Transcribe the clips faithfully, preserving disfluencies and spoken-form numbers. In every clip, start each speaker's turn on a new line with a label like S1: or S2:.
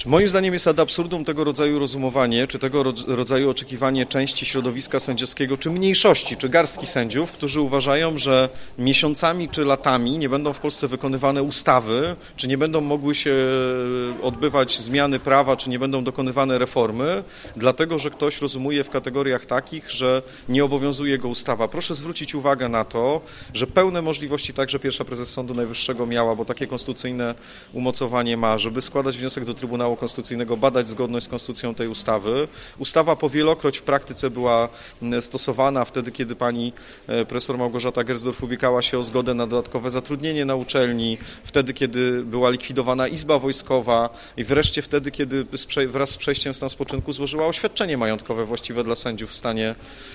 S1: Moim zdaniem jest ad absurdum tego rodzaju rozumowanie, czy tego rodzaju oczekiwanie części środowiska sędziowskiego, czy mniejszości, czy garstki sędziów, którzy uważają, że miesiącami czy latami nie będą w Polsce wykonywane ustawy, czy nie będą mogły się odbywać zmiany prawa, czy nie będą dokonywane reformy, dlatego że ktoś rozumuje w kategoriach takich, że nie obowiązuje go ustawa. Proszę zwrócić uwagę na to, że pełne możliwości także pierwsza prezes Sądu Najwyższego miała, bo takie konstytucyjne umocowanie ma, żeby składać wniosek do Trybunału Konstytucyjnego, badać zgodność z konstytucją tej ustawy. Ustawa powielokroć w praktyce była stosowana wtedy, kiedy pani profesor Małgorzata Gersdorf ubiegała się o zgodę na dodatkowe zatrudnienie na uczelni, wtedy, kiedy była likwidowana Izba Wojskowa i wreszcie wtedy, kiedy wraz z przejściem w stan spoczynku złożyła oświadczenie majątkowe właściwe dla sędziów w stanie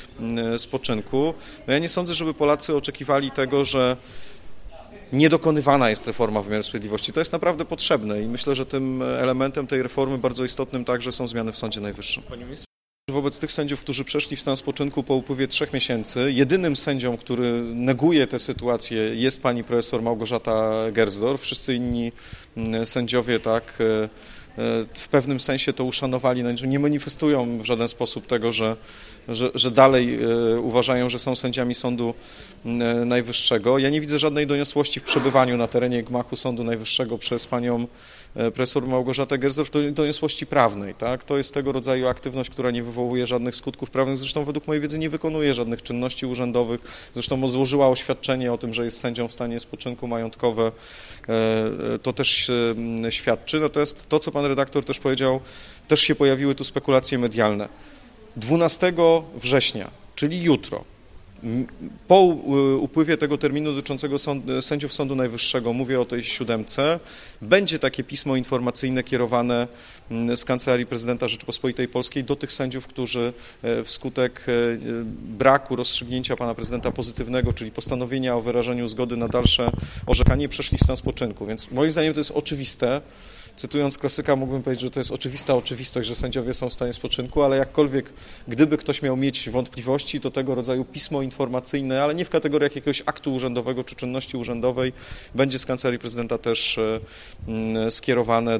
S1: spoczynku. No ja nie sądzę, żeby Polacy oczekiwali tego, że niedokonywana jest reforma wymiaru sprawiedliwości. To jest naprawdę potrzebne i myślę, że tym elementem tej reformy bardzo istotnym także są zmiany w Sądzie Najwyższym. Wobec tych sędziów, którzy przeszli w stan spoczynku po upływie trzech miesięcy, jedynym sędzią, który neguje tę sytuację, jest pani profesor Małgorzata Gersdorf. Wszyscy inni sędziowie tak w pewnym sensie to uszanowali, nie manifestują w żaden sposób tego, że, że, że dalej uważają, że są sędziami Sądu Najwyższego. Ja nie widzę żadnej doniosłości w przebywaniu na terenie gmachu Sądu Najwyższego przez panią profesor Małgorzatę Gersdorf, doniosłości prawnej. Tak? To jest tego rodzaju aktywność, która nie wywołuje żadnych skutków prawnych, zresztą według mojej wiedzy nie wykonuje żadnych czynności urzędowych, zresztą złożyła oświadczenie o tym, że jest sędzią w stanie spoczynku majątkowe, to też świadczy. Natomiast to, co pan redaktor też powiedział, też się pojawiły tu spekulacje medialne. dwunastego września, czyli jutro, po upływie tego terminu dotyczącego sąd, sędziów Sądu Najwyższego, mówię o tej siódemce, będzie takie pismo informacyjne kierowane z Kancelarii Prezydenta Rzeczypospolitej Polskiej do tych sędziów, którzy wskutek braku rozstrzygnięcia pana prezydenta pozytywnego, czyli postanowienia o wyrażeniu zgody na dalsze orzekanie, przeszli w stan spoczynku. Więc moim zdaniem to jest oczywiste. Cytując klasyka, mógłbym powiedzieć, że to jest oczywista oczywistość, że sędziowie są w stanie spoczynku, ale jakkolwiek, gdyby ktoś miał mieć wątpliwości, to tego rodzaju pismo informacyjne, ale nie w kategoriach jakiegoś aktu urzędowego czy czynności urzędowej, będzie z Kancelarii Prezydenta też skierowane